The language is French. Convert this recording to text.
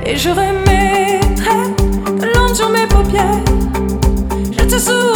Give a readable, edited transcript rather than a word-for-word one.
Et je remettrai de l'ombre sur mes paupières. Je te souris.